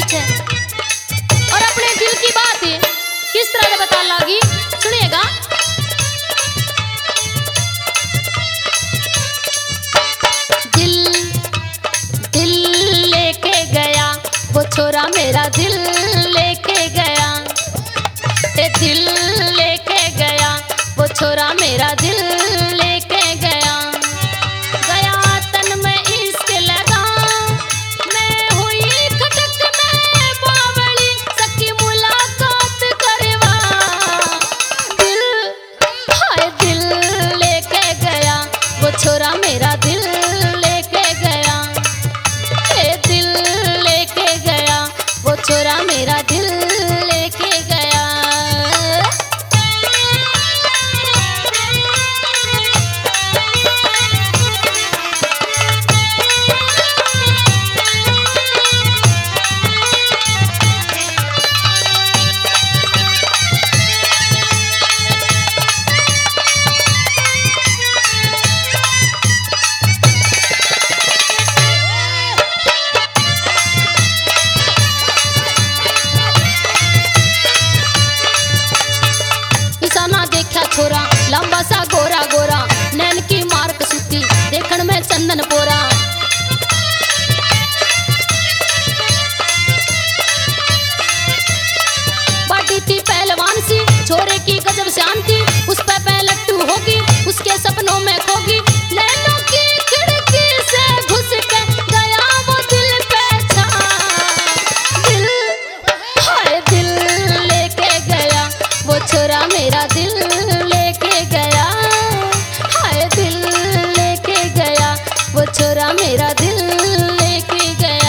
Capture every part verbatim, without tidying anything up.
छे और अपने दिल की बात किस तरह से बता लागी, सुनिएगा। दिल दिल लेके गया वो छोरा मेरा, दिल लेके गया, ए दिल लेके गया वो छोरा मेरा, दिल लेके गया। गया तन में इश्क लगा, मैं हुई खटक में बावली, सकी मुलाकात करवा। दिल हाय दिल लेके गया वो छोरा मेरा, दिल लेके गया, ए दिल लेके गया वो छोरा मेरा, दिल लेके गया। छोरा लंबा सा गोरा गोरा, नैन की मार्क सुती, देखण में चंदन पोरा। बड़ी थी पहलवान सी, छोरे की गजब शांति, उस पे पे लट्टू होगी, उसके सपनों में खोगी। नैनों की खिड़की से घुस के गया वो दिल पे छा। दिल हाय दिल लेके गया वो छोरा मेरा, दिल छोरा मेरा, दिल लेके गया।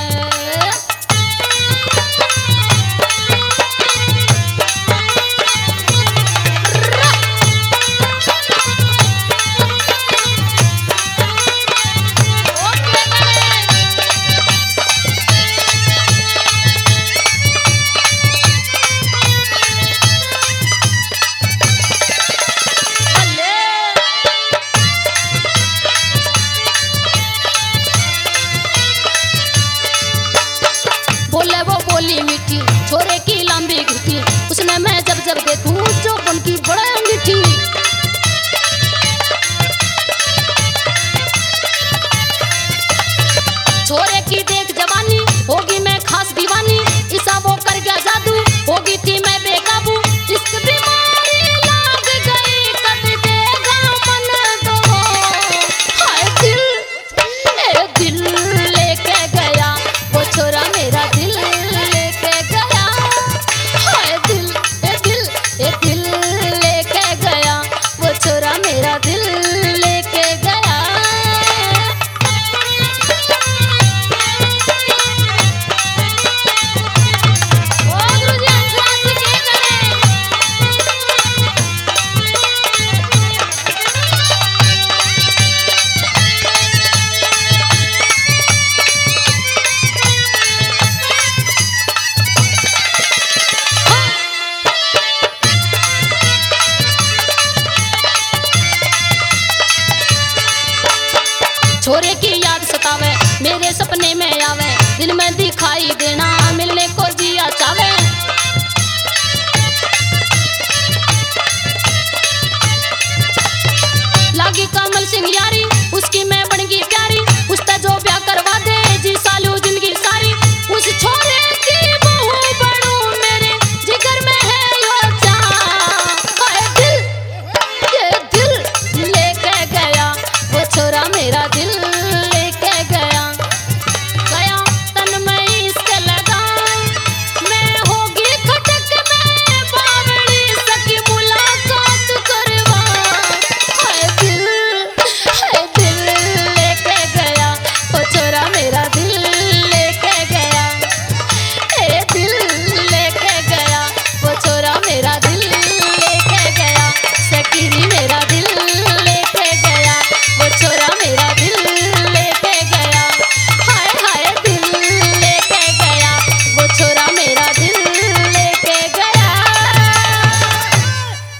बोले वो बोली मीठी, छोरे की लंबी घुटी, उसने मैं जब जब देखूं जो उनकी बड़ा मीठी। छोरे की देख जवानी, होगी मैं खास दीवानी, ईसा वो कर गया जादू, होगी थी मैं बेकाबू। इश्क बीमारी लाग गई, कद देगा मन दो। हाय दिल ए दिल लेके गया वो छोरा मेरा, दिल लेके गया, हाय दिल ए दिल ए दिल लेके गया वो छोरा मेरा, दिल लेके गया। ओ गुरुजी अंशात के करें। छोरे की याद सतावे, मेरे सपने में आवे, दिल में दिखाई देना